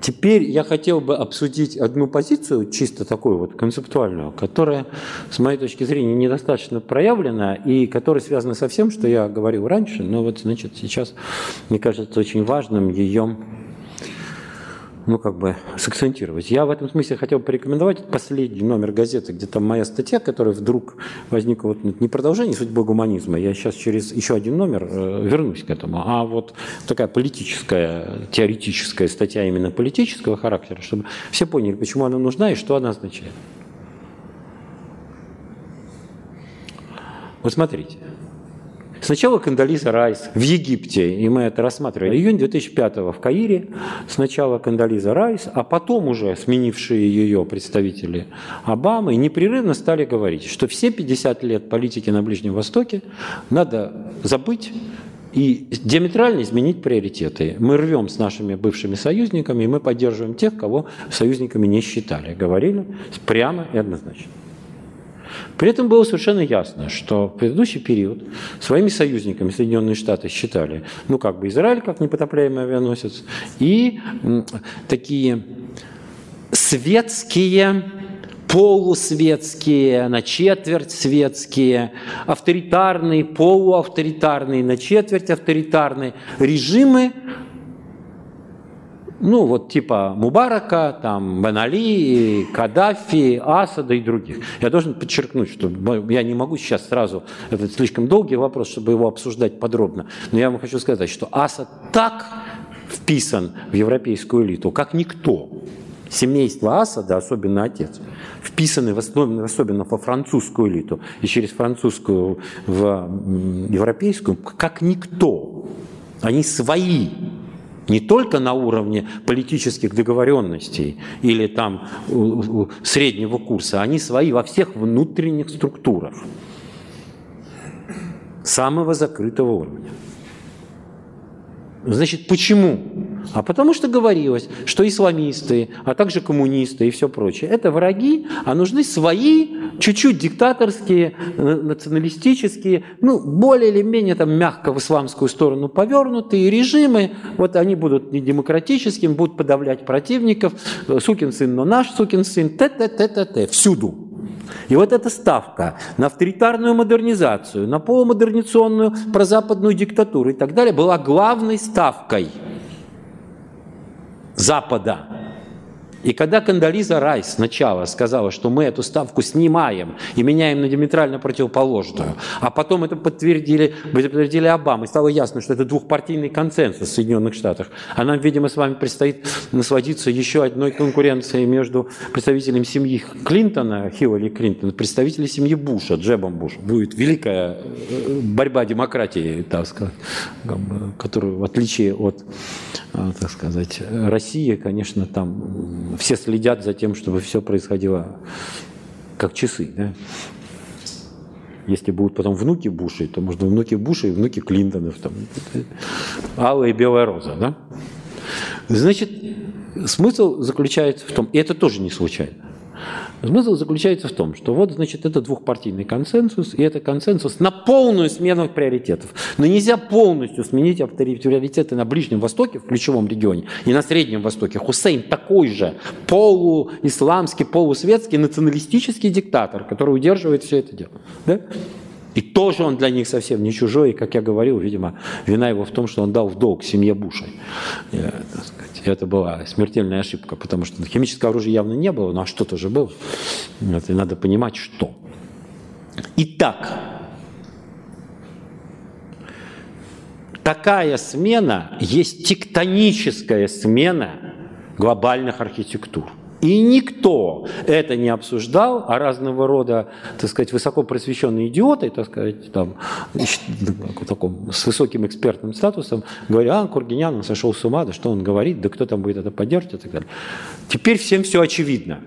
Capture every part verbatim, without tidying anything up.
Теперь я хотел бы обсудить одну позицию, чисто такую вот концептуальную, которая, с моей точки зрения, недостаточно проявлена и которая связана со всем, что я говорил раньше, но вот, значит, сейчас, мне кажется, очень важным ее, ну, как бы, сакцентировать. Я в этом смысле хотел бы порекомендовать последний номер газеты, где там моя статья, которая вдруг возникла, вот, не продолжение судьбы гуманизма, я сейчас через еще один номер э, вернусь к этому, а вот такая политическая, теоретическая статья именно политического характера, чтобы все поняли, почему она нужна и что она означает. Вот смотрите. Сначала Кондолиза Райс в Египте, и мы это рассматривали, июнь две тысячи пятого в Каире, сначала Кондолиза Райс, а потом уже сменившие ее представители Обамы непрерывно стали говорить, что все пятьдесят лет политики на Ближнем Востоке надо забыть и диаметрально изменить приоритеты. Мы рвем с нашими бывшими союзниками, и мы поддерживаем тех, кого союзниками не считали. Говорили прямо и однозначно. При этом было совершенно ясно, что в предыдущий период своими союзниками Соединенные Штаты считали, ну, как бы Израиль как непотопляемый авианосец, и м, такие светские, полусветские, на четверть светские, авторитарные, полуавторитарные, на четверть авторитарные режимы, ну, вот типа Мубарака, там, Бен Али, Каддафи, Асада и других. Я должен подчеркнуть, что я не могу сейчас сразу, это слишком долгий вопрос, чтобы его обсуждать подробно, но я вам хочу сказать, что Асад так вписан в европейскую элиту, как никто. Семейство Асада, особенно отец, вписаны в основном, особенно во французскую элиту и через французскую в европейскую, как никто. Они свои. Не только на уровне политических договоренностей или там среднего курса, они свои во всех внутренних структурах самого закрытого уровня. Значит, почему? А потому что говорилось, что исламисты, а также коммунисты и все прочее, это враги, а нужны свои, чуть-чуть диктаторские, националистические, ну, более или менее там мягко в исламскую сторону повернутые режимы, вот они будут не демократическими, будут подавлять противников, сукин сын, но наш сукин сын, т-т-т-т-т, всюду. И вот эта ставка на авторитарную модернизацию, на полумодернизационную прозападную диктатуру и так далее была главной ставкой Запада. И когда Кондолиза Райс сначала сказала, что мы эту ставку снимаем и меняем на диаметрально противоположную, а потом это подтвердили, подтвердили Обама, и стало ясно, что это двухпартийный консенсус в Соединенных Штатах, а нам, видимо, с вами предстоит насладиться еще одной конкуренцией между представителем семьи Клинтона, Хиллари Клинтон, и представителем семьи Буша, Джебом Буш. Будет великая борьба демократии, так сказать, которую, в отличие от, так сказать, России, конечно, там все следят за тем, чтобы все происходило как часы. Да? Если будут потом внуки Бушей, то, может, внуки Буша и внуки Клинтонов. Там, алая и белая роза. Да? Значит, смысл заключается в том, и это тоже не случайно, смысл заключается в том, что вот, значит, это двухпартийный консенсус, и это консенсус на полную смену приоритетов. Но нельзя полностью сменить приоритеты на Ближнем Востоке, в ключевом регионе, и на Среднем Востоке. Хусейн такой же полуисламский, полусветский, националистический диктатор, который удерживает все это дело. Да? И тоже он для них совсем не чужой, и, как я говорил, видимо, вина его в том, что он дал в долг семье Бушей. Это была смертельная ошибка, потому что химического оружия явно не было, но что-то же было. И надо понимать, что. Итак, такая смена есть тектоническая смена глобальных архитектур. И никто это не обсуждал, а разного рода, так сказать, высокопросвещенные идиоты, так сказать, там, таком, с высоким экспертным статусом, говорят, а, Кургинян, он сошел с ума, да что он говорит, да кто там будет это поддерживать и так далее. Теперь всем все очевидно.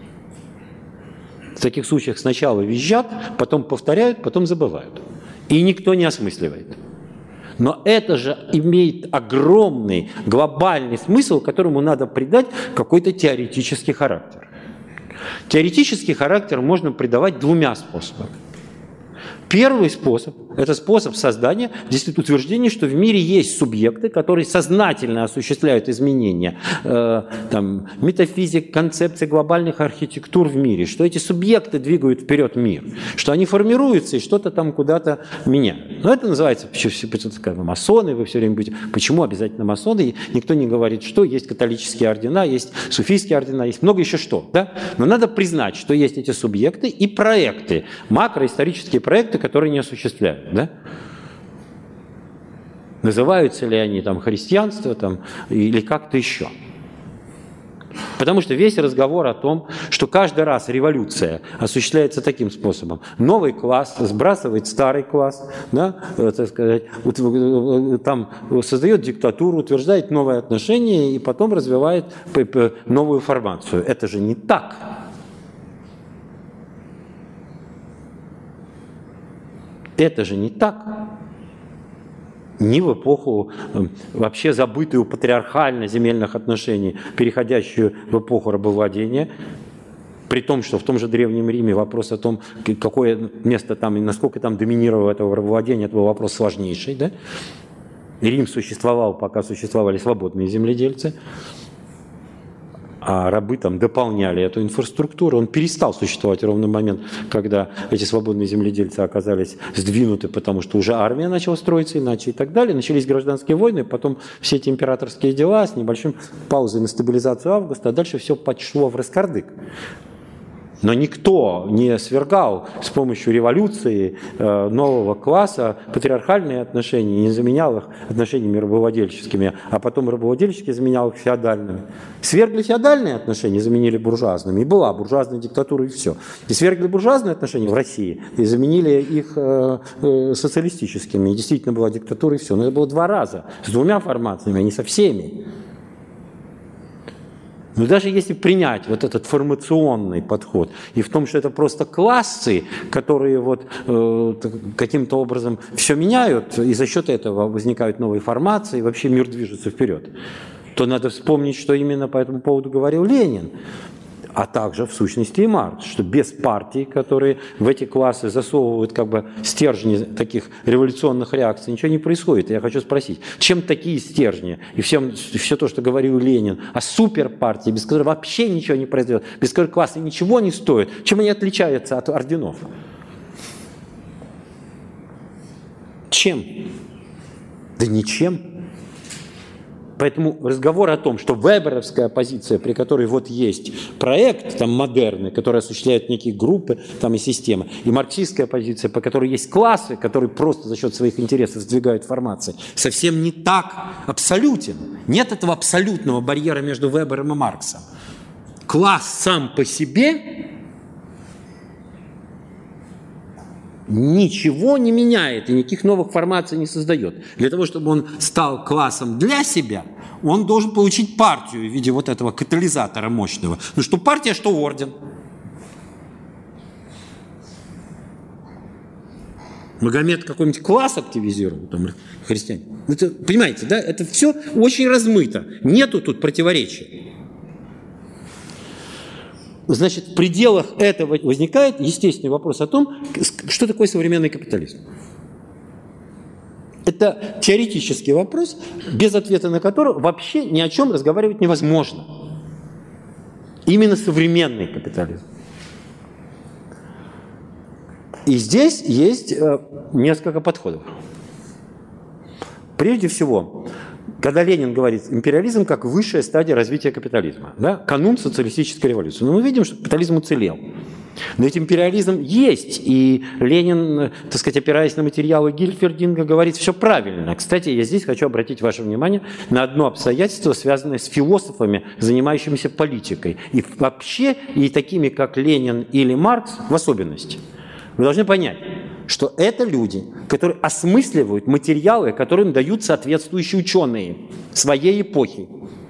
В таких случаях сначала визжат, потом повторяют, потом забывают. И никто не осмысливает. Но это же имеет огромный глобальный смысл, которому надо придать какой-то теоретический характер. Теоретический характер можно придавать двумя способами. Первый способ – это способ создания, действительно, утверждения, что в мире есть субъекты, которые сознательно осуществляют изменения э, там, метафизик, концепций глобальных архитектур в мире, что эти субъекты двигают вперед мир, что они формируются и что-то там куда-то меняют. Но это называется масоны, вы все время будете. Почему обязательно масоны? Никто не говорит, что есть католические ордена, есть суфийские ордена, есть много еще что. Да? Но надо признать, что есть эти субъекты и проекты, макроисторические проекты, которые не осуществляют. Да? Называются ли они там христианство там, или как-то еще. Потому что весь разговор о том, что каждый раз революция осуществляется таким способом. Новый класс сбрасывает старый класс, да, так сказать, там создает диктатуру, утверждает новые отношения и потом развивает новую формацию. Это же не так. Это же не так. Ни в эпоху вообще забытую патриархально-земельных отношений, переходящую в эпоху рабовладения, при том, что в том же Древнем Риме вопрос о том, какое место там и насколько там доминировало этого рабовладения, это был вопрос сложнейший. Да? Рим существовал, пока существовали свободные земледельцы, а рабы там дополняли эту инфраструктуру. Он перестал существовать ровно в момент, когда эти свободные земледельцы оказались сдвинуты, потому что уже армия начала строиться иначе и так далее. Начались гражданские войны, потом все эти императорские дела с небольшим паузой на стабилизацию августа, а дальше все пошло в раскардык. Но никто не свергал с помощью революции э, нового класса патриархальные отношения, не заменял их отношениями рабовладельческими, а потом рабовладельческие заменял их феодальными. Свергли феодальные отношения, заменили буржуазными, и была буржуазная диктатура, и все. И свергли буржуазные отношения в России, и заменили их э, э, социалистическими, и действительно была диктатура, и все. Но это было два раза, с двумя формациями, а не со всеми. Но даже если принять вот этот формационный подход, и в том, что это просто классы, которые вот, э, каким-то образом все меняют, и за счет этого возникают новые формации, и вообще мир движется вперед, то надо вспомнить, что именно по этому поводу говорил Ленин, а также в сущности и Маркс, что без партий, которые в эти классы засовывают как бы стержни таких революционных реакций, ничего не происходит. И я хочу спросить, чем такие стержни и всем, все то, что говорил Ленин о суперпартии, без которой вообще ничего не произойдет, без которой классы ничего не стоят, чем они отличаются от орденов? Чем? Да ничем. Поэтому разговор о том, что веберовская позиция, при которой вот есть проект там, модерный, который осуществляет некие группы там, и системы, и марксистская позиция, по которой есть классы, которые просто за счет своих интересов сдвигают формации, совсем не так абсолютен. Нет этого абсолютного барьера между Вебером и Марксом. Класс сам по себе ничего не меняет и никаких новых формаций не создает. Для того, чтобы он стал классом для себя, он должен получить партию в виде вот этого катализатора мощного. Ну что партия, что орден. Магомед какой-нибудь класс активизировал, там, христиане. Это, понимаете, да? Это все очень размыто. Нету тут противоречия. Значит, в пределах этого возникает естественный вопрос о том, что такое современный капитализм. Это теоретический вопрос, без ответа на который вообще ни о чем разговаривать невозможно. Именно современный капитализм. И здесь есть несколько подходов. Прежде всего, когда Ленин говорит империализм как высшая стадия развития капитализма, да, канун социалистической революции, но мы видим, что капитализм уцелел. Но ведь империализм есть, и Ленин, так сказать, опираясь на материалы Гильфердинга, говорит все правильно. Кстати, я здесь хочу обратить ваше внимание на одно обстоятельство, связанное с философами, занимающимися политикой. И вообще, и такими, как Ленин или Маркс, в особенности. Вы должны понять, что это люди, которые осмысливают материалы, которым дают соответствующие ученые своей эпохи.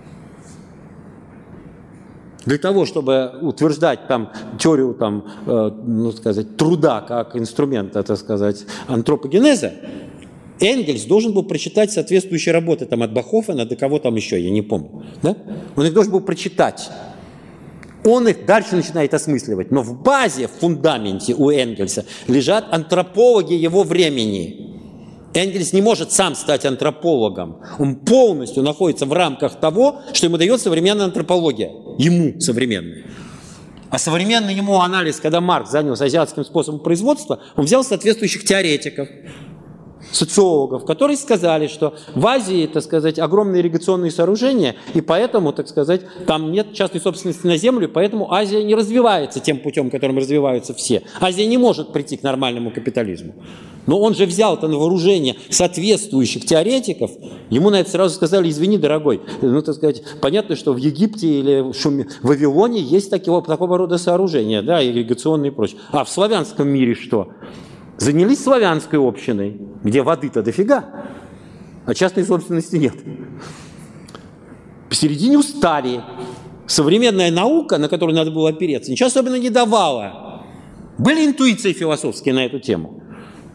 Для того, чтобы утверждать там, теорию там, э, ну, сказать, труда как инструмента, так сказать, антропогенеза, Энгельс должен был прочитать соответствующие работы там, от Бахофена до кого там еще, я не помню. Да? Он их должен был прочитать. Он их дальше начинает осмысливать. Но в базе, в фундаменте у Энгельса лежат антропологи его времени. Энгельс не может сам стать антропологом. Он полностью находится в рамках того, что ему дает современная антропология. Ему современная. А современный ему анализ, когда Маркс занялся азиатским способом производства, он взял соответствующих теоретиков, социологов, которые сказали, что в Азии, так сказать, огромные ирригационные сооружения, и поэтому, так сказать, там нет частной собственности на землю, поэтому Азия не развивается тем путем, которым развиваются все. Азия не может прийти к нормальному капитализму. Но он же взял-то на вооружение соответствующих теоретиков, ему на это сразу сказали: извини, дорогой, ну, так сказать, понятно, что в Египте или в Шуме, в Вавилоне есть такого, такого рода сооружения, да, ирригационные и прочее. А в славянском мире что? Занялись славянской общиной, где воды-то дофига, а частной собственности нет. Посередине устали. Современная наука, на которую надо было опереться, ничего особенно не давала. Были интуиции философские на эту тему.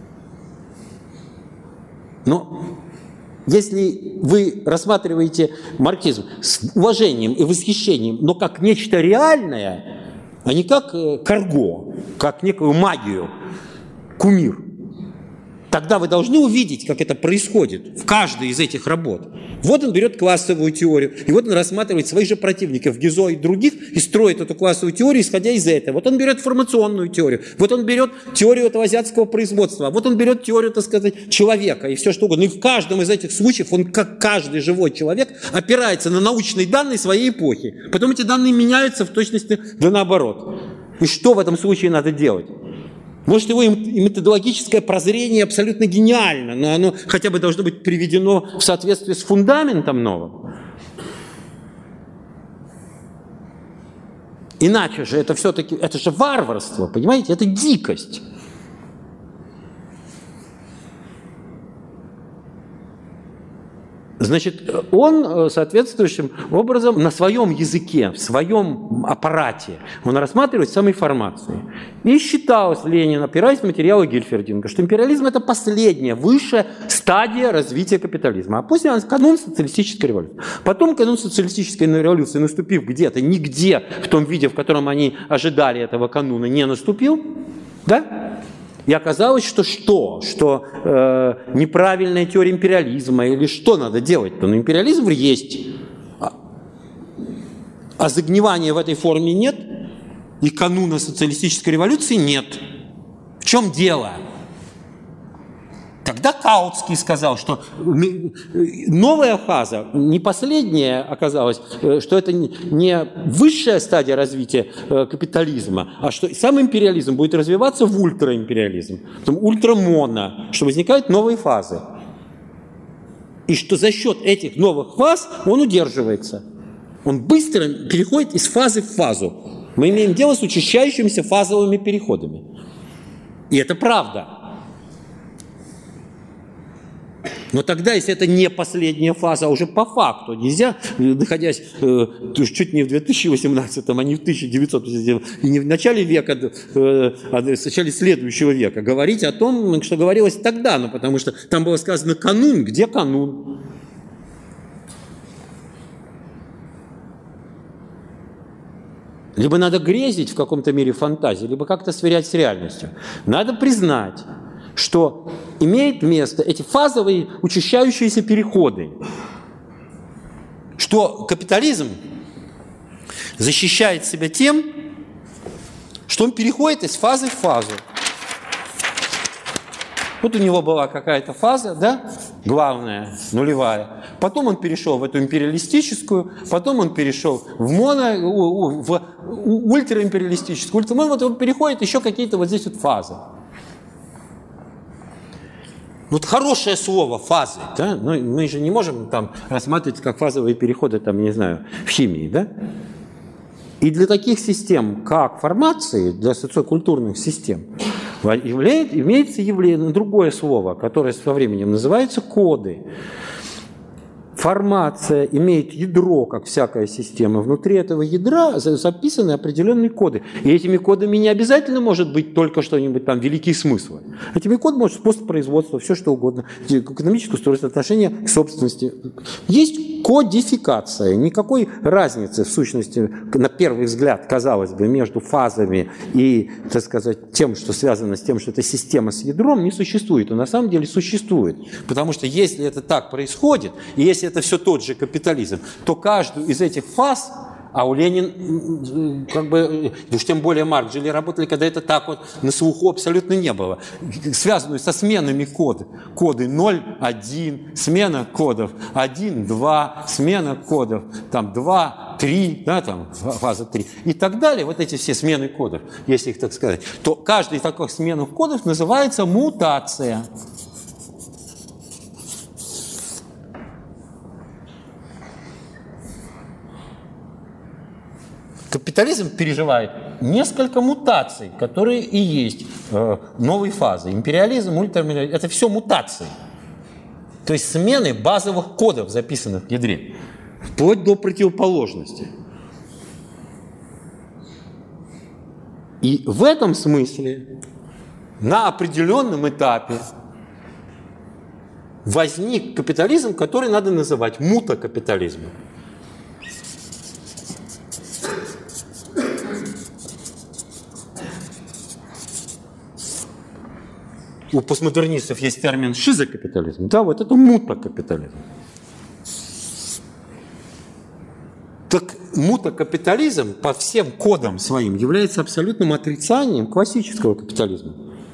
Но если вы рассматриваете марксизм с уважением и восхищением, но как нечто реальное, а не как карго, как некую магию, кумир, тогда вы должны увидеть, как это происходит в каждой из этих работ. Вот он берет классовую теорию, и вот он рассматривает своих же противников, Гизо и других, и строит эту классовую теорию, исходя из этого. Вот он берет формационную теорию, вот он берет теорию этого азиатского производства, вот он берет теорию, так сказать, человека и все что угодно. И в каждом из этих случаев он, как каждый живой человек, опирается на научные данные своей эпохи. Потом эти данные меняются в точности да наоборот. И что в этом случае надо делать? Может, его методологическое прозрение абсолютно гениально, но оно хотя бы должно быть приведено в соответствии с фундаментом новым. Иначе же это все-таки, это же варварство, понимаете, это дикость. Значит, он соответствующим образом на своем языке, в своем аппарате, он рассматривает самой информации. И считалось Ленин, опираясь на материалы Гильфердинга, что империализм – это последняя, высшая стадия развития капитализма. А после канун социалистической революции. Потом канун социалистической революции, наступив где-то, нигде в том виде, в котором они ожидали этого кануна, не наступил, да? И оказалось, что что? Что э, неправильная теория империализма или что надо делать-то? Ну, империализм есть, а, а загнивания в этой форме нет, и кануна социалистической революции нет. В чем дело? Тогда Каутский сказал, что новая фаза, не последняя оказалась, что это не высшая стадия развития капитализма, а что сам империализм будет развиваться в ультраимпериализм, потом ультрамоно, что возникают новые фазы. И что за счет этих новых фаз он удерживается. Он быстро переходит из фазы в фазу. Мы имеем дело с учащающимися фазовыми переходами. И это правда. Но тогда, если это не последняя фаза, а уже по факту нельзя, находясь э, чуть не в две тысячи восемнадцатом, а не в тысяча девятьсот восемнадцатом, и не в начале века, э, а в начале следующего века, говорить о том, что говорилось тогда, ну, потому что там было сказано канун, где канун? Либо надо грезить в каком-то мире фантазии, либо как-то сверять с реальностью. Надо признать, что имеет место эти фазовые учащающиеся переходы, что капитализм защищает себя тем, что он переходит из фазы в фазу. Вот у него была какая-то фаза, да, главная, нулевая. Потом он перешел в эту империалистическую, потом он перешел в моно, в ультраимпериалистическую. Вот он переходит еще какие-то вот здесь вот фазы. Вот хорошее слово «фазы», да? Ну, мы же не можем там рассматривать как фазовые переходы, там, не знаю, в химии, да? И для таких систем, как формации, для социокультурных систем, является, имеется явление, другое слово, которое со временем называется коды. формация имеет ядро, как всякая система. Внутри этого ядра записаны определенные коды. И этими кодами не обязательно может быть только что-нибудь там великие смыслы. Этими кодами может быть способ производства, все что угодно. Экономическое устройство, отношение к собственности. Есть кодификация. Никакой разницы, в сущности, на первый взгляд, казалось бы, между фазами и, так сказать, тем, что связано с тем, что это система с ядром, не существует. Но на самом деле существует. Потому что если это так происходит, и если это все тот же капитализм, то каждую из этих фаз, а у Ленина, как бы, уж тем более Маркс, жили, работали, когда это так вот на слуху абсолютно не было, связанную со сменами кода. Коды ноль, один, смена кодов один, два, смена кодов там два, три, да, там фаза три и так далее. Вот эти все смены кодов, если их так сказать, то каждый из таких сменов кодов называется мутация. Капитализм переживает несколько мутаций, которые и есть э, новые фазы. Империализм, ультрамилитаризм – это все мутации. То есть смены базовых кодов, записанных в ядре, вплоть до противоположности. И в этом смысле на определенном этапе возник капитализм, который надо называть мутакапитализмом. У постмодернистов есть термин шизокапитализм. Да, вот это мутакапитализм. Так мутакапитализм по всем кодам своим является абсолютным отрицанием классического капитализма.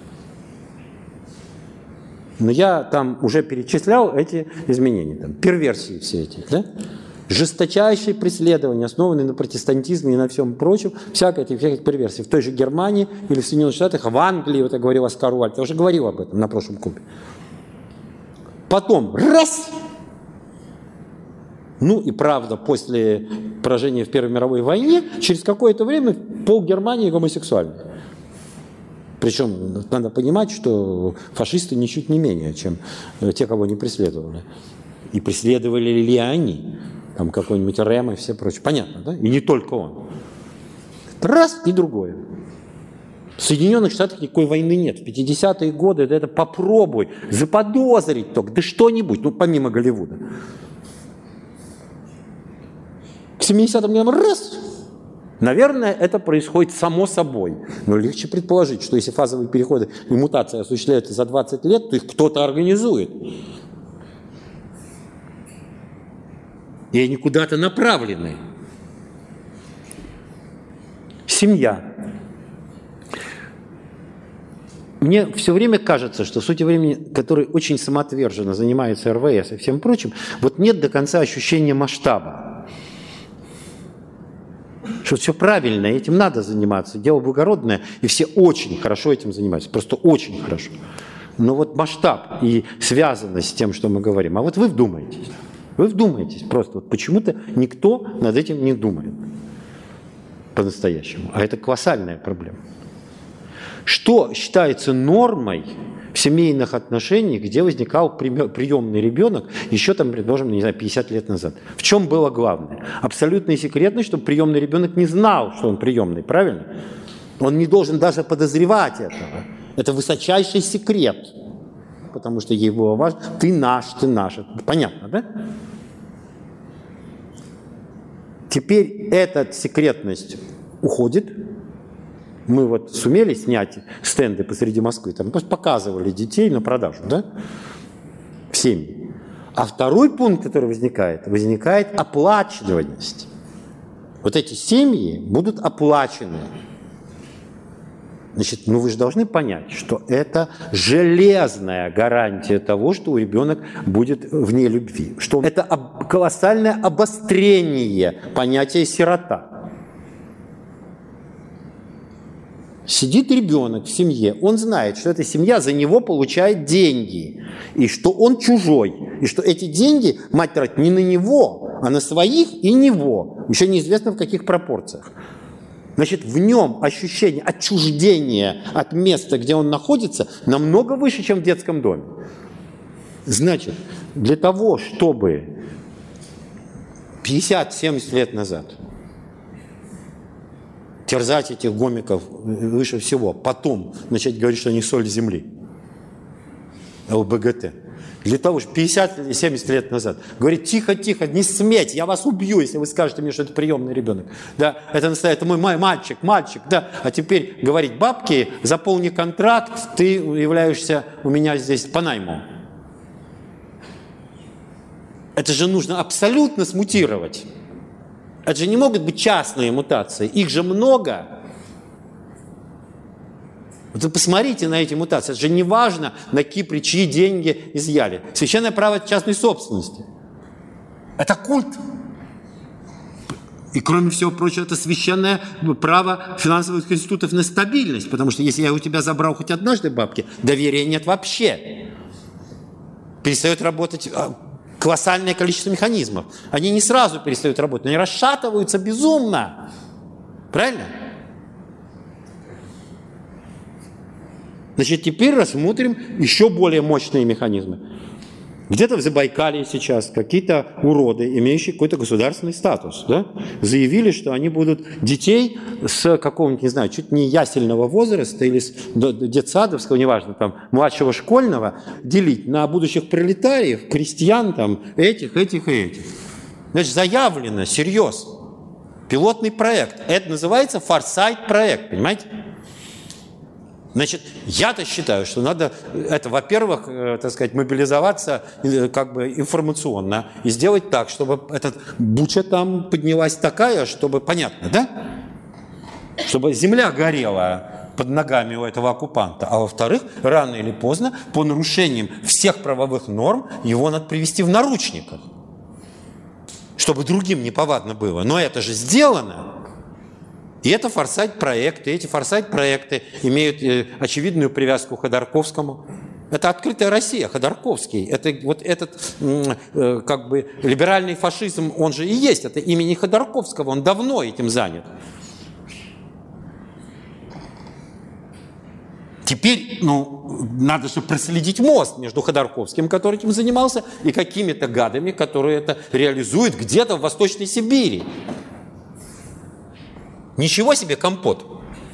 Но я там уже перечислял эти изменения, там, перверсии все эти, да? Жесточайшие преследования, основанные на протестантизме и на всем прочем, всякой этой всякой перверсии. В той же Германии или в Соединенных Штатах, в Англии, вот я говорил Оскар Уальд, я уже говорил об этом на прошлом кубе. Потом раз! Ну и правда, после поражения в Первой мировой войне, через какое-то время пол Германии гомосексуальный. Причем надо понимать, что фашисты ничуть не менее, чем те, кого не преследовали. И преследовали ли они? Там какой-нибудь Рэм и все прочее. Понятно, да? И не только он. Раз и другое. В Соединенных Штатах никакой войны нет. В пятидесятые годы да это попробуй заподозрить только, да что-нибудь, ну помимо Голливуда. К семидесятым годам раз. Наверное, это происходит само собой. Но легче предположить, что если фазовые переходы и мутации осуществляются за двадцать лет, то их кто-то организует. И они куда-то направлены. Семья. Мне все время кажется, что в сути времени, который очень самоотверженно занимается эр вэ эс и всем прочим, вот нет до конца ощущения масштаба. Что все правильно, этим надо заниматься, дело благородное, и все очень хорошо этим занимаются, просто очень хорошо. Но вот масштаб и связанность с тем, что мы говорим, а вот вы вдумаетесь. Вы вдумаетесь просто. Вот почему-то никто над этим не думает по-настоящему. А это колоссальная проблема. Что считается нормой в семейных отношениях, где возникал приемный ребенок еще там, предположим, не знаю, пятьдесят лет назад? В чем было главное? Абсолютная секретность, чтобы приемный ребенок не знал, что он приемный, правильно? Он не должен даже подозревать этого. Это высочайший секрет. Потому что ей было важно, ты наш, ты наш. Понятно, да? Теперь эта секретность уходит. Мы вот сумели снять стенды посреди Москвы, там просто показывали детей на продажу, да? В семьи. А второй пункт, который возникает, возникает оплачиваемость. Вот эти семьи будут оплачены. Значит, ну вы же должны понять, что это железная гарантия того, что у ребенка будет вне любви. Что это об, колоссальное обострение понятия сирота. Сидит ребенок в семье, он знает, что эта семья за него получает деньги, и что он чужой, и что эти деньги мать тратит не на него, а на своих и него. Еще неизвестно в каких пропорциях. Значит, в нем ощущение отчуждения от места, где он находится, намного выше, чем в детском доме. Значит, для того, чтобы пятьдесят-семьдесят лет назад терзать этих гомиков выше всего, потом начать говорить, что они соль земли, ЛГБТ. Для того, чтобы пятьдесят-семьдесят лет назад говорить: тихо-тихо, не сметь, я вас убью, если вы скажете мне, что это приемный ребенок. Да, это настоящий, это мой мальчик, мальчик, да. А теперь говорить: бабки, заполни контракт, ты являешься у меня здесь по найму. Это же нужно абсолютно смутировать. Это же не могут быть частные мутации, их же много. Вот вы посмотрите на эти мутации. Это же не важно, на Кипре чьи деньги изъяли. Священное право частной собственности. Это культ. И кроме всего прочего, это священное право финансовых институтов на стабильность. Потому что если я у тебя забрал хоть однажды бабки, доверия нет вообще. Перестает работать колоссальное количество механизмов. Они не сразу перестают работать, но они расшатываются безумно. Правильно? Значит, теперь рассмотрим еще более мощные механизмы. Где-то в Забайкалье сейчас какие-то уроды, имеющие какой-то государственный статус, да, заявили, что они будут детей с какого-нибудь, не знаю, чуть не ясельного возраста или с детсадовского, неважно, там, младшего школьного, делить на будущих пролетариев, крестьян, там, этих, этих и этих. Значит, заявлено, серьез, пилотный проект. Это называется форсайт-проект, понимаете? Значит, я-то считаю, что надо, это, во-первых, э, так сказать, мобилизоваться э, как бы информационно и сделать так, чтобы эта буча там поднялась такая, чтобы, понятно, да? Чтобы земля горела под ногами у этого оккупанта. А во-вторых, рано или поздно, по нарушениям всех правовых норм, его надо привести в наручниках, чтобы другим неповадно было. Но это же сделано. И это форсайт-проекты. Эти форсайт-проекты имеют э, очевидную привязку к Ходорковскому. Это открытая Россия, Ходорковский. Это вот этот э, как бы либеральный фашизм, он же и есть. Это имени Ходорковского, он давно этим занят. Теперь, ну, надо же проследить мост между Ходорковским, который этим занимался, и какими-то гадами, которые это реализуют где-то в Восточной Сибири. Ничего себе компот.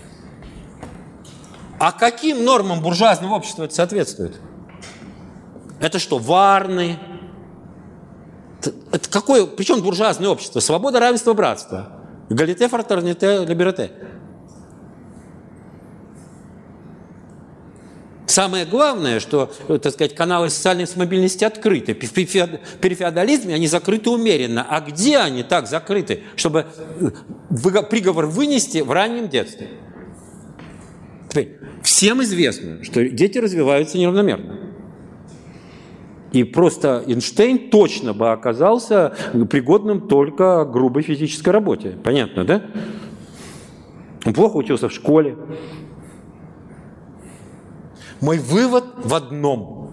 А каким нормам буржуазного общества это соответствует? Это что, Варны? Это, это какое, причем буржуазное общество? Свобода, равенство, братство. Эгалите, фратерните, либерате. Самое главное, что, так сказать, каналы социальной мобильности открыты. При феодализме они закрыты умеренно. А где они так закрыты, чтобы приговор вынести в раннем детстве? Теперь, всем известно, что дети развиваются неравномерно. И просто Эйнштейн точно бы оказался пригодным только к грубой физической работе. Понятно, да? Он плохо учился в школе. Мой вывод в одном.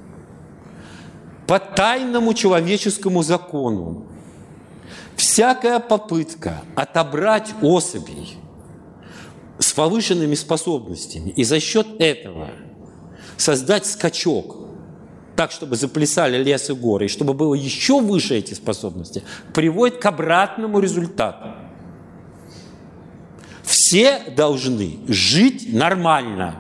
По тайному человеческому закону всякая попытка отобрать особей с повышенными способностями и за счет этого создать скачок так, чтобы заплясали лес и горы, и чтобы было еще выше эти способности, приводит к обратному результату. Все должны жить нормально,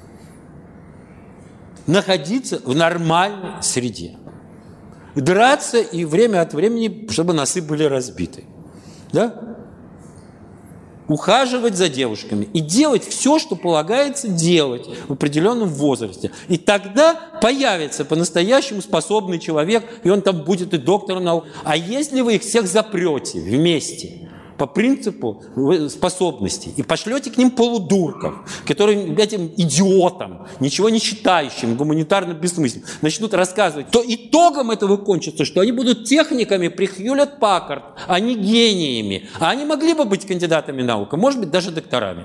находиться в нормальной среде. Драться и время от времени, чтобы носы были разбиты. Да? Ухаживать за девушками и делать все, что полагается делать в определенном возрасте. И тогда появится по-настоящему способный человек, и он там будет и доктором наук. А если вы их всех запрете вместе по принципу способностей и пошлете к ним полудурков, которые этим идиотам, ничего не читающим, гуманитарно бессмысленным, начнут рассказывать, то итогом этого кончится, что они будут техниками при Хьюлетт-Паккард, а не гениями. А они могли бы быть кандидатами наук, может быть, даже докторами.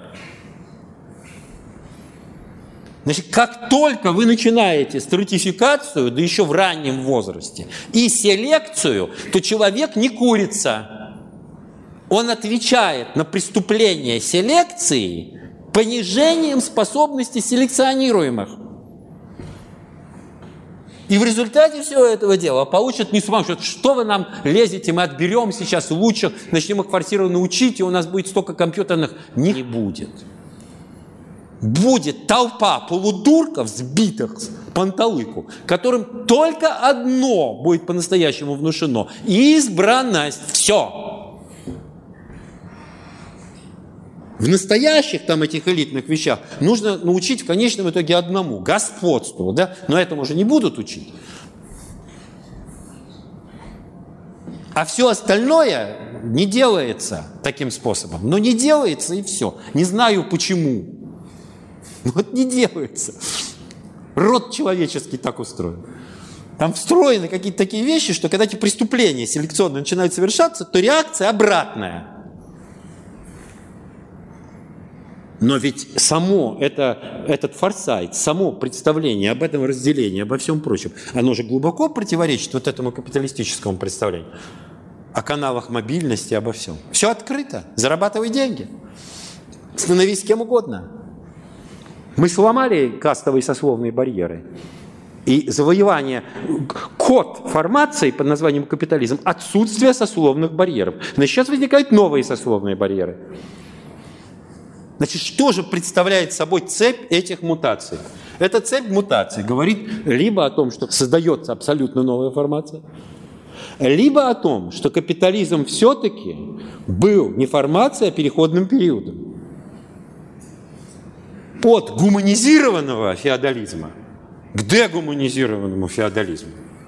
Значит, как только вы начинаете стратификацию, да еще в раннем возрасте, и селекцию, то человек не курица. Он отвечает на преступление селекции понижением способностей селекционируемых. И в результате всего этого дела получат не с вами, что, что вы нам лезете, мы отберем сейчас лучших, начнем их форсированно учить, и у нас будет столько компьютерных. Не будет. Будет толпа полудурков, сбитых с панталыку, которым только одно будет по-настоящему внушено – избранность. Все. В настоящих там этих элитных вещах нужно научить в конечном итоге одному – господству. Да? Но этому уже не будут учить. А все остальное не делается таким способом. Но не делается и все. Не знаю почему. Вот не делается. Род человеческий так устроен. Там встроены какие-то такие вещи, что когда эти преступления селекционно начинают совершаться, то реакция обратная. Но ведь само это, этот форсайт, само представление об этом разделении, обо всем прочем, оно же глубоко противоречит вот этому капиталистическому представлению о каналах мобильности, обо всем. Все открыто. Зарабатывай деньги. Становись кем угодно. Мы сломали кастовые сословные барьеры. И завоевание, код формации под названием капитализм – отсутствие сословных барьеров. Значит, сейчас возникают новые сословные барьеры. Значит, что же представляет собой цепь этих мутаций? Эта цепь мутаций говорит либо о том, что создается абсолютно новая формация, либо о том, что капитализм все-таки был не формацией, а переходным периодом. От гуманизированного феодализма к дегуманизированному феодализму.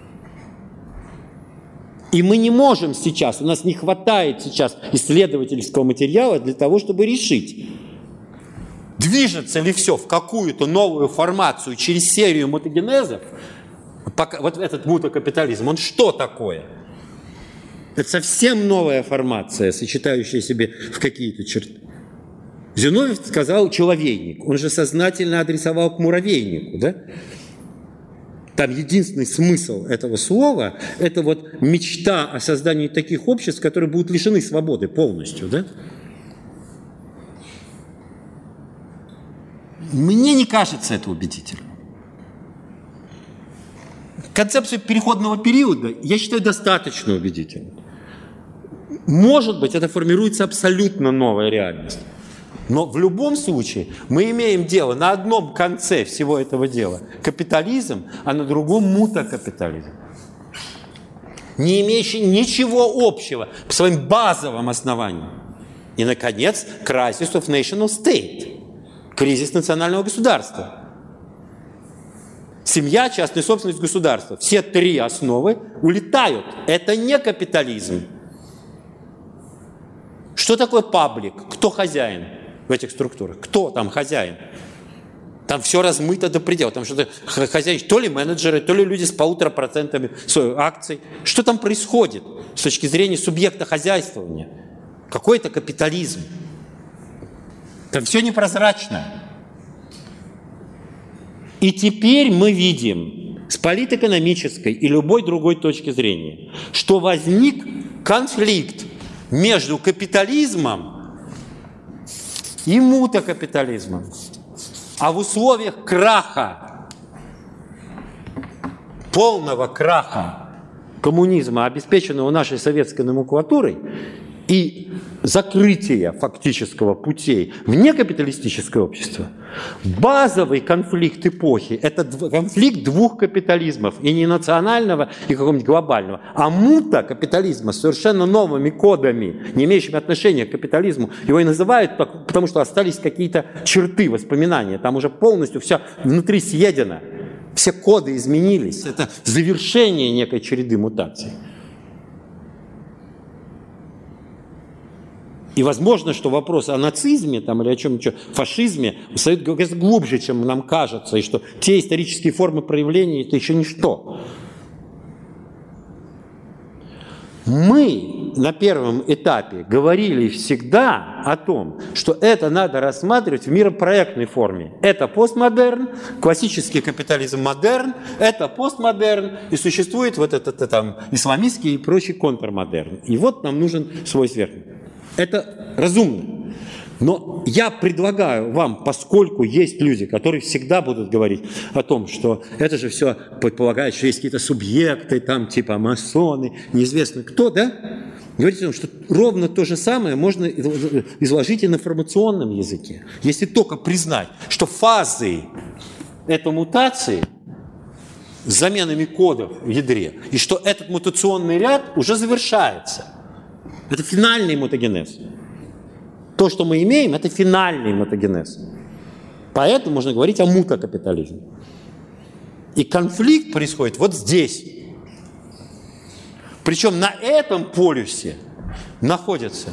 И мы не можем сейчас, у нас не хватает сейчас исследовательского материала для того, чтобы решить, движется ли все в какую-то новую формацию через серию мутагенезов. Вот этот мутакапитализм, он что такое? Это совсем новая формация, сочетающая себе в какие-то черты. Зиновьев сказал «человейник». Он же сознательно адресовал к муравейнику, да? Там единственный смысл этого слова – это вот мечта о создании таких обществ, которые будут лишены свободы полностью, да? Мне не кажется это убедительным. Концепцию переходного периода я считаю достаточно убедительной. Может быть, это формируется абсолютно новая реальность. Но в любом случае мы имеем дело на одном конце всего этого дела капитализм, а на другом мутакапитализм, не имеющий ничего общего по своим базовым основаниям. И, наконец, crisis of national state, кризис национального государства. Семья, частная собственность, государство. Все три основы улетают. Это не капитализм. Что такое паблик? Кто хозяин в этих структурах? Кто там хозяин? Там все размыто до предела. Там что-то хозяин, то ли менеджеры, то ли люди с полутора процентами акций. Что там происходит с точки зрения субъекта хозяйствования? Какой это капитализм? Там все непрозрачно. И теперь мы видим с политэкономической и любой другой точки зрения, что возник конфликт между капитализмом и мутакапитализмом. А в условиях краха, полного краха коммунизма, обеспеченного нашей советской номенклатурой, и закрытия фактического путей в некапиталистическое общество, базовый конфликт эпохи – это конфликт двух капитализмов, и не национального, и какого-нибудь глобального, а мута-капитализма с совершенно новыми кодами, не имеющими отношения к капитализму. Его и называют так, потому что остались какие-то черты, воспоминания. Там уже полностью все внутри съедено. Все коды изменились. Это завершение некой череды мутаций. И возможно, что вопрос о нацизме там, или о чем-нибудь, фашизме стоит гораздо глубже, чем нам кажется, и что те исторические формы проявления – это еще ничто. Мы на первом этапе говорили всегда о том, что это надо рассматривать в миропроектной форме. Это постмодерн, классический капитализм модерн, это постмодерн, и существует вот этот там, исламистский и прочий контрмодерн. И вот нам нужен свой сверхник. Это разумно. Но я предлагаю вам, поскольку есть люди, которые всегда будут говорить о том, что это же все предполагает, что есть какие-то субъекты, там типа масоны, неизвестно кто, да? Говорите, что ровно то же самое можно изложить и на информационном языке. Если только признать, что фазы этой мутации с заменами кодов в ядре, и что этот мутационный ряд уже завершается. Это финальный мутагенез. То, что мы имеем, это финальный мутагенез. Поэтому можно говорить о мутакапитализме. И конфликт происходит вот здесь. Причем на этом полюсе находятся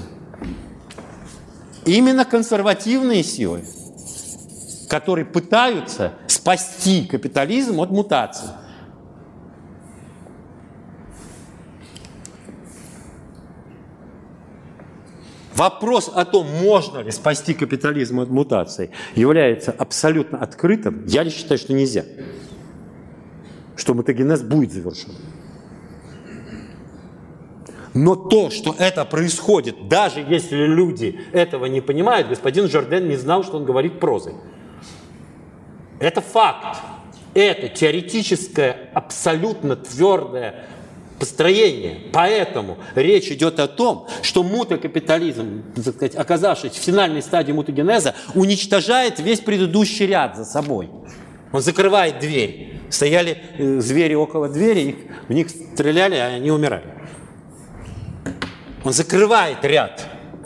именно консервативные силы, которые пытаются спасти капитализм от мутации. Вопрос о том, можно ли спасти капитализм от мутации, является абсолютно открытым. Я лишь считаю, что нельзя. Что мутагенез будет завершен. Но то, что это происходит, даже если люди этого не понимают, господин Жарден не знал, что он говорит прозой. Это факт. Это теоретическое, абсолютно твердое построение. Поэтому речь идет о том, что мутакапитализм, так сказать, оказавшись в финальной стадии мутагенеза, уничтожает весь предыдущий ряд за собой. Он закрывает дверь. Стояли э, звери около двери, их, в них стреляли, а они умирали. Он закрывает ряд.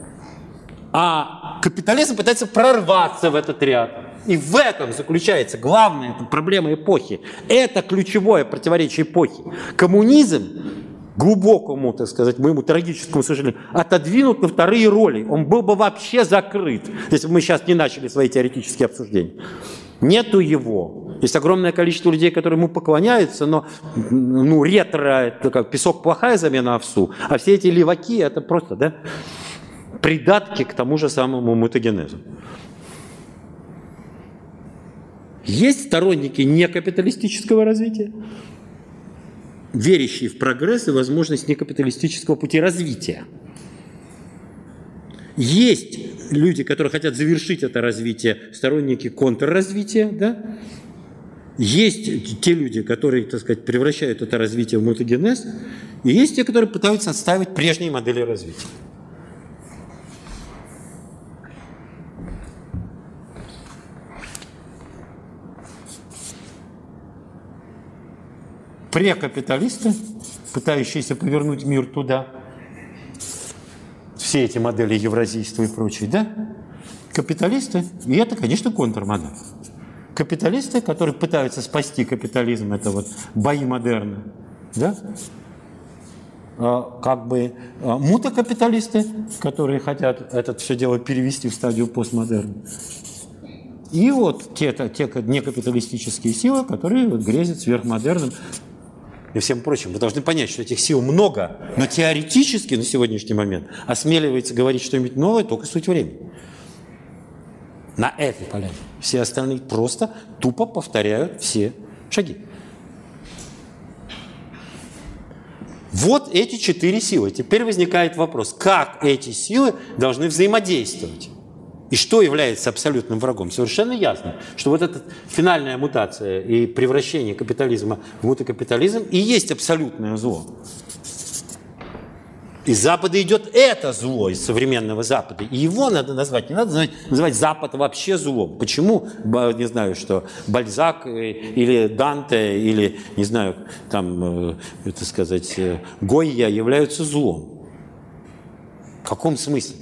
А капитализм пытается прорваться в этот ряд. И в этом заключается главная проблема эпохи. Это ключевое противоречие эпохи. Коммунизм, глубокому, так сказать, моему трагическому сожалению, отодвинут на вторые роли. Он был бы вообще закрыт, если бы мы сейчас не начали свои теоретические обсуждения. Нету его. Есть огромное количество людей, которые ему поклоняются, но ну, ретро, это как песок плохая замена овсу, а все эти леваки, это просто, да, придатки к тому же самому мутагенезу. Есть сторонники некапиталистического развития, верящие в прогресс и возможность некапиталистического пути развития. Есть люди, которые хотят завершить это развитие, сторонники контрразвития, да? Есть те люди, которые, так сказать, превращают это развитие в мутагенез, и есть те, которые пытаются отстаивать прежние модели развития. Прекапиталисты, пытающиеся повернуть мир туда, все эти модели евразийства и прочее, да? Капиталисты, и это, конечно, контрмодель. Капиталисты, которые пытаются спасти капитализм, это вот бои модерна, да? А, как бы а, мутакапиталисты, которые хотят это все дело перевести в стадию постмодерна. И вот те, те некапиталистические силы, которые вот грезят сверхмодерном и всем прочим. Вы должны понять, что этих сил много, но теоретически на сегодняшний момент осмеливается говорить что-нибудь новое только суть времени. На этой поляне. Все остальные просто тупо повторяют все шаги. Вот эти четыре силы. Теперь возникает вопрос, как эти силы должны взаимодействовать? И что является абсолютным врагом? Совершенно ясно, что вот эта финальная мутация и превращение капитализма в мутакапитализм и есть абсолютное зло. Из Запада идет это зло, из современного Запада. И его надо назвать, не надо называть, называть Запад вообще злом. Почему, не знаю, что Бальзак или Данте, или, не знаю, там, это сказать, Гойя являются злом? В каком смысле?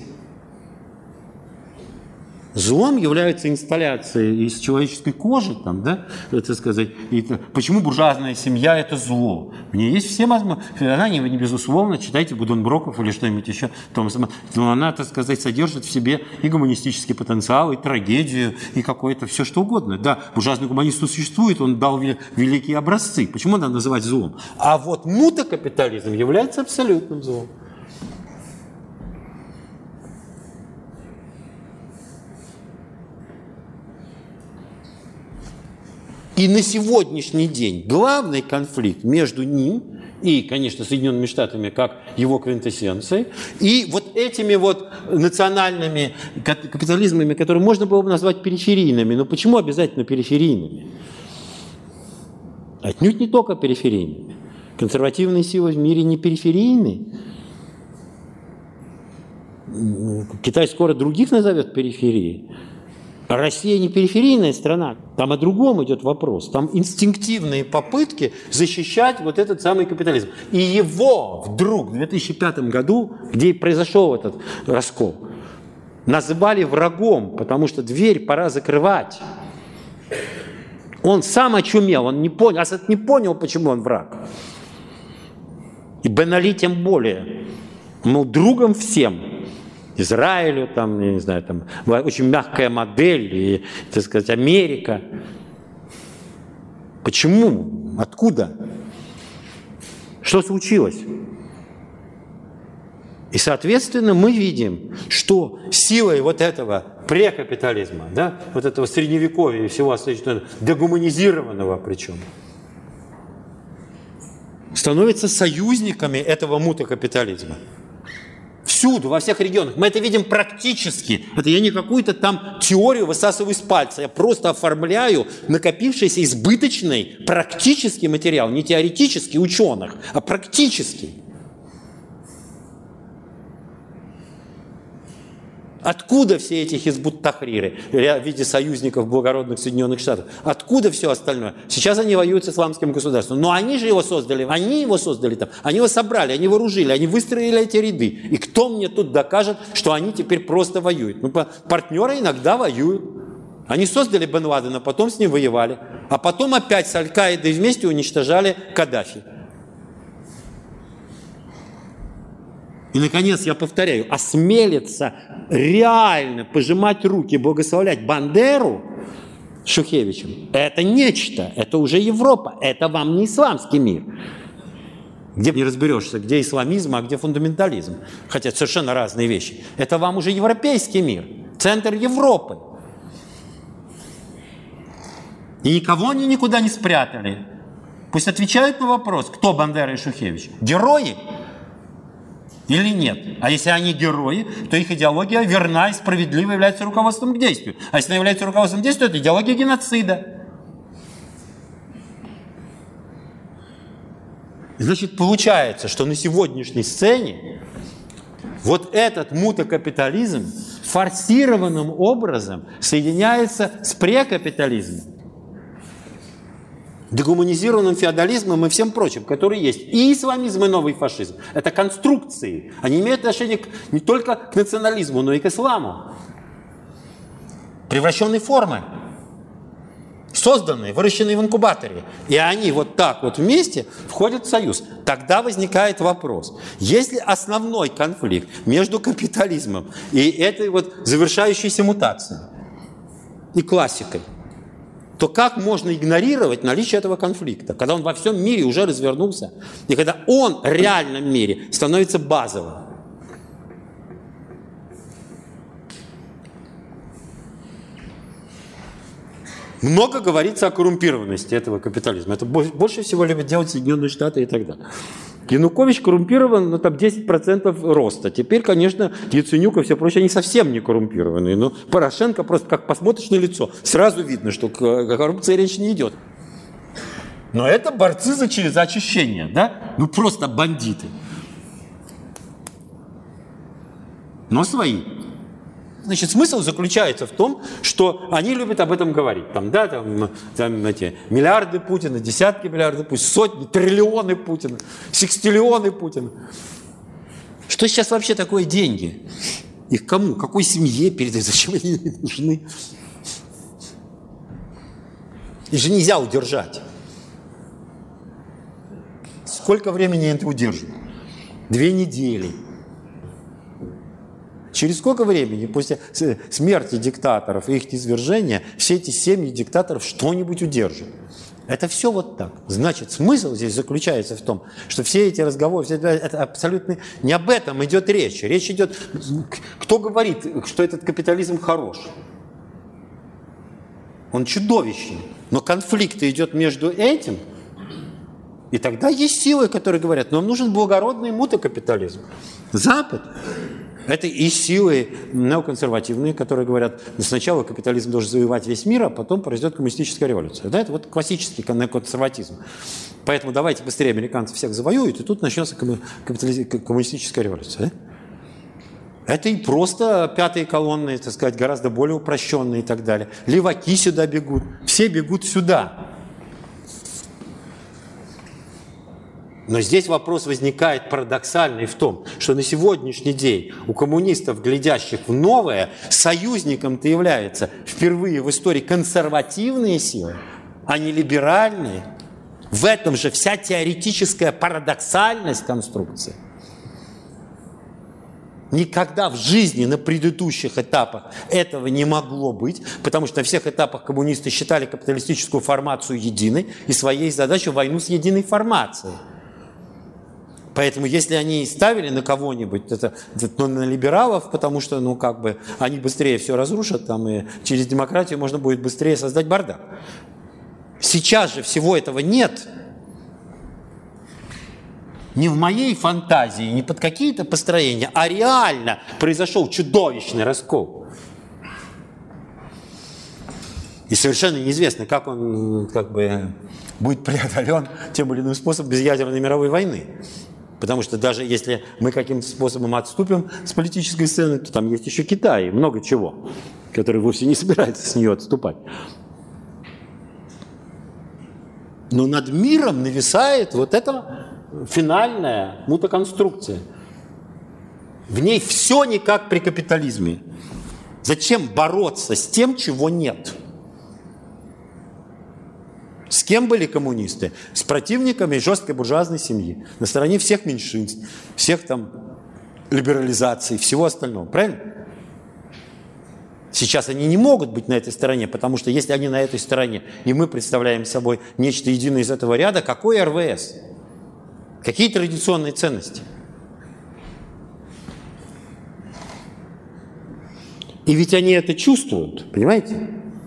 Злом являются инсталляции из человеческой кожи, там, да, это сказать. Это, почему буржуазная семья – это зло? В ней есть все возможности. Она не, не безусловно, читайте Буденброков или что-нибудь еще. Но она, так сказать, содержит в себе и гуманистический потенциал, и трагедию, и какое-то все что угодно. Да, буржуазный гуманист существует, он дал великие образцы. Почему надо называть злом? А вот мутакапитализм является абсолютным злом. И на сегодняшний день главный конфликт между ним и, конечно, Соединенными Штатами как его квинтэссенцией, и вот этими вот национальными капитализмами, которые можно было бы назвать периферийными. Но почему обязательно периферийными? Отнюдь не только периферийными. Консервативные силы в мире не периферийны. Китай скоро других назовет периферией. А Россия не периферийная страна. Там о другом идет вопрос. Там инстинктивные попытки защищать вот этот самый капитализм. И его вдруг в две тысячи пятом году, где и произошел этот раскол, называли врагом, потому что дверь пора закрывать. Он сам очумел, он не понял, Асад не понял, почему он враг. И Бен Али тем более. Он был другом всем. Израилю, там, я не знаю, там была очень мягкая модель, и, так сказать, Америка. Почему? Откуда? Что случилось? И, соответственно, мы видим, что силой вот этого прекапитализма, да, вот этого средневековья и всего остального, дегуманизированного причем, становятся союзниками этого мутакапитализма. Всюду, во всех регионах. Мы это видим практически. Это я не какую-то там теорию высасываю из пальца. Я просто оформляю накопившийся избыточный практический материал. Не теоретический ученых, а практический. Откуда все эти хизбут-тахриры в виде союзников благородных Соединенных Штатов? Откуда все остальное? Сейчас они воюют с исламским государством. Но они же его создали, они его создали там, они его собрали, они вооружили, они выстроили эти ряды. И кто мне тут докажет, что они теперь просто воюют? Ну, партнеры иногда воюют. Они создали Бен Ладена, потом с ним воевали. А потом опять с Аль-Каидой вместе уничтожали Каддафи. И, наконец, я повторяю, осмелиться реально пожимать руки, благословлять Бандеру Шухевичем, это нечто, это уже Европа, это вам не исламский мир, где не разберешься, где исламизм, а где фундаментализм, хотя это совершенно разные вещи. Это вам уже европейский мир, центр Европы. И никого они никуда не спрятали. Пусть отвечают на вопрос, кто Бандера и Шухевич. Герои? Или нет? А если они герои, то их идеология верна и справедлива, является руководством к действию. А если она является руководством к действию, это идеология геноцида. Значит, получается, что на сегодняшней сцене вот этот мутакапитализм форсированным образом соединяется с прекапитализмом, дегуманизированным феодализмом и всем прочим, которые есть. И исламизм, и новый фашизм. Это конструкции. Они имеют отношение к, не только к национализму, но и к исламу. Превращенные формы. Созданные, выращенные в инкубаторе. И они вот так вот вместе входят в союз. Тогда возникает вопрос. Если основной конфликт между капитализмом и этой вот завершающейся мутацией и классикой, то как можно игнорировать наличие этого конфликта, когда он во всем мире уже развернулся, и когда он в реальном мире становится базовым? Много говорится о коррумпированности этого капитализма. Это больше всего любят делать Соединенные Штаты и так далее. Янукович коррумпирован, ну, там десять процентов роста. Теперь, конечно, Яценюк и все прочее, они совсем не коррумпированные. Но Порошенко просто, как посмотришь на лицо, сразу видно, что о коррупции речь не идет. Но это борцы за, за очищение, да? Ну, просто бандиты. Но свои. Значит, смысл заключается в том, что они любят об этом говорить. Там, да, там, там эти миллиарды Путина, десятки миллиардов Путина, сотни, триллионы Путина, секстиллионы Путина. Что сейчас вообще такое деньги? Их кому? Какой семье передать? Зачем они нужны? Их же нельзя удержать. Сколько времени это удерживают? Две недели. Через сколько времени после смерти диктаторов и их низвержения все эти семьи диктаторов что-нибудь удержат? Это все вот так. Значит, смысл здесь заключается в том, что все эти разговоры, все это, это абсолютно не об этом идет речь. Речь идет, кто говорит, что этот капитализм хорош? Он чудовищный. Но конфликт идет между этим И тогда есть силы, которые говорят, нам нужен благородный мутакапитализм. Запад. Это и силы неоконсервативные, которые говорят, сначала капитализм должен завоевать весь мир, а потом произойдет коммунистическая революция. Да, это вот классический неоконсерватизм. Поэтому давайте быстрее американцы всех завоюют, и тут начнется коммунистическая революция. Да? Это и просто пятые колонны, так сказать, гораздо более упрощенные и так далее. Леваки сюда бегут, все бегут сюда. Но здесь вопрос возникает парадоксальный в том, что на сегодняшний день у коммунистов, глядящих в новое, союзником-то являются впервые в истории консервативные силы, а не либеральные. В этом же вся теоретическая парадоксальность конструкции. Никогда в жизни на предыдущих этапах этого не могло быть, потому что на всех этапах коммунисты считали капиталистическую формацию единой и своей задачей войну с единой формацией. Поэтому если они ставили на кого-нибудь, это, это на либералов, потому что, ну, как бы, они быстрее все разрушат, там, и через демократию можно будет быстрее создать бардак. Сейчас же всего этого нет. Не в моей фантазии, не под какие-то построения, а реально произошел чудовищный раскол. И совершенно неизвестно, как он, как бы, будет преодолен тем или иным способом без ядерной мировой войны. Потому что даже если мы каким-то способом отступим с политической сцены, то там есть еще Китай и много чего, который вовсе не собирается с нее отступать. Но над миром нависает вот эта финальная мутаконструкция. В ней все не как при капитализме. Зачем бороться с тем, чего нет? С кем были коммунисты? С противниками жесткой буржуазной семьи. На стороне всех меньшинств, всех там либерализаций, всего остального. Правильно? Сейчас они не могут быть на этой стороне, потому что если они на этой стороне, и мы представляем собой нечто единое из этого ряда, какой эр вэ эс? Какие традиционные ценности? И ведь они это чувствуют, понимаете?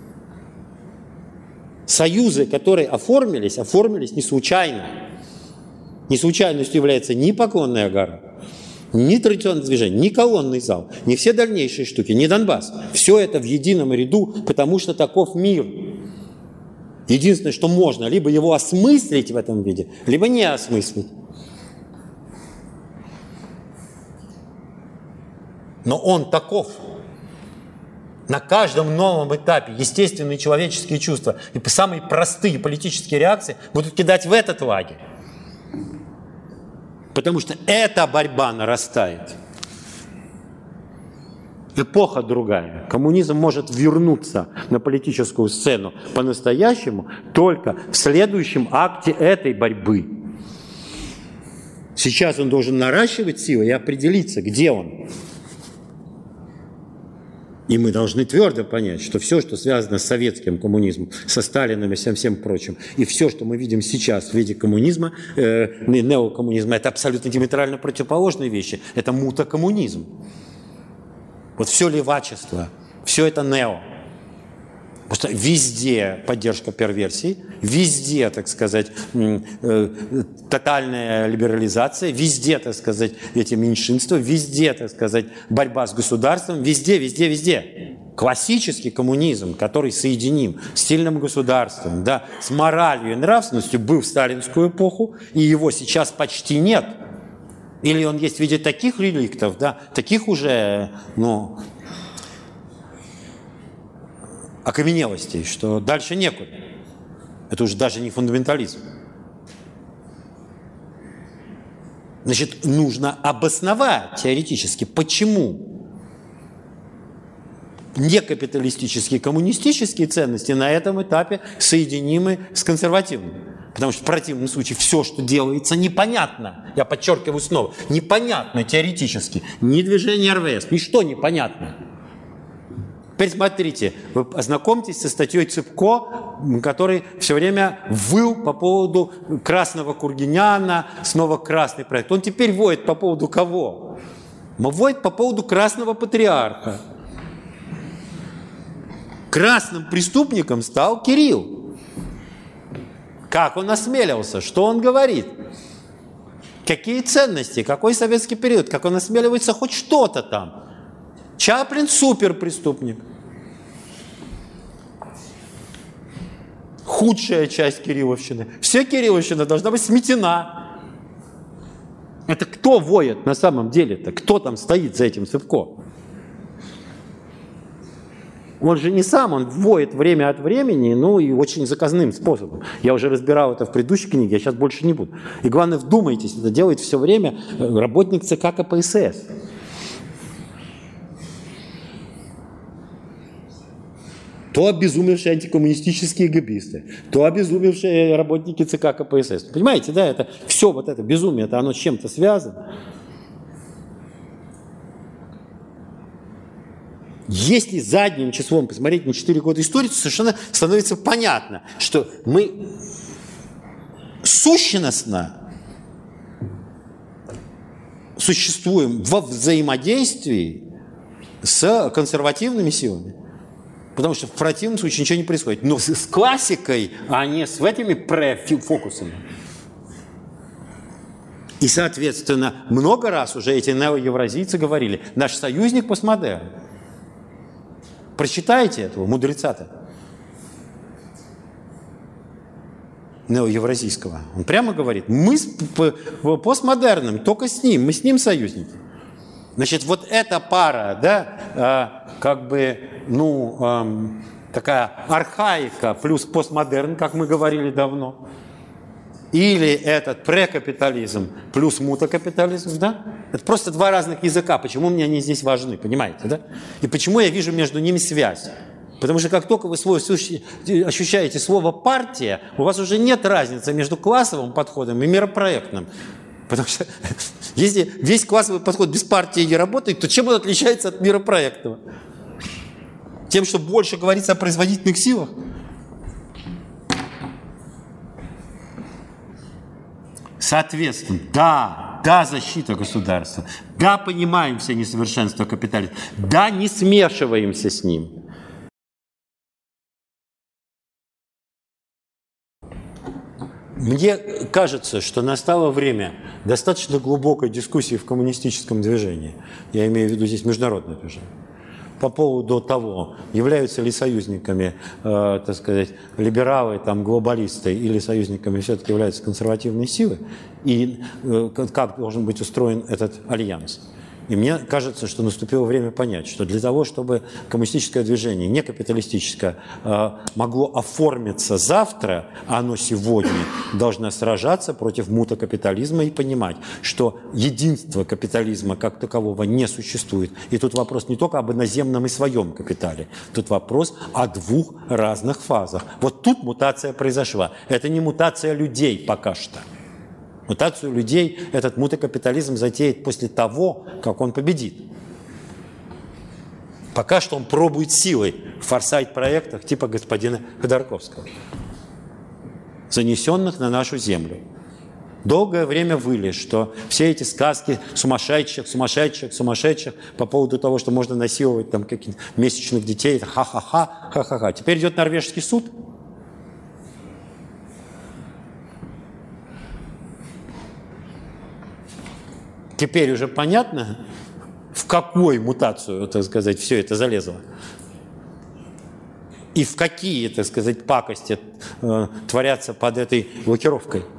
Союзы, которые оформились, оформились не случайно. Не случайностью является ни Поклонная гора, ни традиционное движение, ни колонный зал, ни все дальнейшие штуки, ни Донбасс. Все это в едином ряду, потому что таков мир. Единственное, что можно, либо его осмыслить в этом виде, либо не осмыслить. Но он таков. На каждом новом этапе естественные человеческие чувства и самые простые политические реакции будут кидать в этот лагерь. Потому что эта борьба нарастает. Эпоха другая. Коммунизм может вернуться на политическую сцену по-настоящему только в следующем акте этой борьбы. Сейчас он должен наращивать силы и определиться, где он. И мы должны твердо понять, что все, что связано с советским коммунизмом, со Сталиным и всем, всем прочим, и все, что мы видим сейчас в виде коммунизма, э, неокоммунизма, это абсолютно диаметрально противоположные вещи. Это мутакоммунизм. Вот все левачество, все это нео. Потому что везде поддержка перверсий, везде, так сказать, тотальная либерализация, везде, так сказать, эти меньшинства, везде, так сказать, борьба с государством, везде, везде, везде. Классический коммунизм, который соединим с сильным государством, да, с моралью и нравственностью, был в сталинскую эпоху, и его сейчас почти нет. Или он есть в виде таких реликтов, да, таких уже, ну, окаменелостей, что дальше некуда. Это уже даже не фундаментализм. Значит, нужно обосновать теоретически, почему некапиталистические, коммунистические ценности на этом этапе соединимы с консервативными. Потому что в противном случае все, что делается, непонятно. Я подчеркиваю снова, непонятно теоретически. Ни движение эр вэ эс, ничто непонятно. Теперь смотрите, вы ознакомьтесь со статьей Цыпко, который все время выл по поводу красного Кургиняна, снова красный проект. Он теперь воет по поводу кого? Он воет по поводу красного патриарха. Красным преступником стал Кирилл. Как он осмелился? Что он говорит? Какие ценности? Какой советский период? Как он осмеливается хоть что-то там? Чаплин суперпреступник. Худшая часть кирилловщины. Вся кирилловщина должна быть сметена. Это кто воет на самом деле-то? Кто там стоит за этим Сывко? Он же не сам, он воет время от времени, ну и очень заказным способом. Я уже разбирал это в предыдущей книге, я сейчас больше не буду. И главное, вдумайтесь, это делает все время работник ЦК КПСС. То обезумевшие антикоммунистические гэбисты, то обезумевшие работники ЦК КПСС. Понимаете, да, это все вот это безумие, это оно с чем-то связано. Если задним числом посмотреть на четыре года истории, то совершенно становится понятно, что мы сущностно существуем во взаимодействии с консервативными силами. Потому что в противном случае ничего не происходит. Но с классикой, а не с этими префокусами. И, соответственно, много раз уже эти неоевразийцы говорили, наш союзник постмодерн. Прочитайте этого мудреца-то. Неоевразийского. Он прямо говорит, мы с постмодерном, только с ним, мы с ним союзники. Значит, вот эта пара, да, э, как бы, ну, э, такая архаика плюс постмодерн, как мы говорили давно, или этот прекапитализм плюс мутакапитализм, да, это просто два разных языка. Почему мне они здесь важны, понимаете, да? И почему я вижу между ними связь? Потому что как только вы свой, ощущаете слово «партия», у вас уже нет разницы между классовым подходом и миропроектным. Потому что если весь классовый подход без партии не работает, то чем он отличается от миропроектного? Тем, что больше говорится о производительных силах? Соответственно, да, да, защита государства, да, понимаем все несовершенства капитализма, да, не смешиваемся с ним. Мне кажется, что настало время достаточно глубокой дискуссии в коммунистическом движении, я имею в виду здесь международное движение, по поводу того, являются ли союзниками, э, так сказать, либералы, там, глобалисты, или союзниками все-таки являются консервативные силы, и э, как должен быть устроен этот альянс. И мне кажется, что наступило время понять, что для того, чтобы коммунистическое движение, не капиталистическое, могло оформиться завтра, оно сегодня должно сражаться против мутакапитализма и понимать, что единства капитализма как такового не существует. И тут вопрос не только об иноземном и своем капитале, тут вопрос о двух разных фазах. Вот тут мутация произошла. Это не мутация людей пока что. Мутацию людей этот мутакапитализм затеет после того, как он победит. Пока что он пробует силой в форсайт-проектах типа господина Ходорковского, занесенных на нашу землю. Долгое время выли, что все эти сказки сумасшедших, сумасшедших, сумасшедших по поводу того, что можно насиловать там каких-то месячных детей, это ха-ха-ха, ха-ха-ха. Теперь идет норвежский суд. Теперь уже понятно, в какую мутацию, так сказать, все это залезло. И в какие, так сказать, пакости э, творятся под этой блокировкой.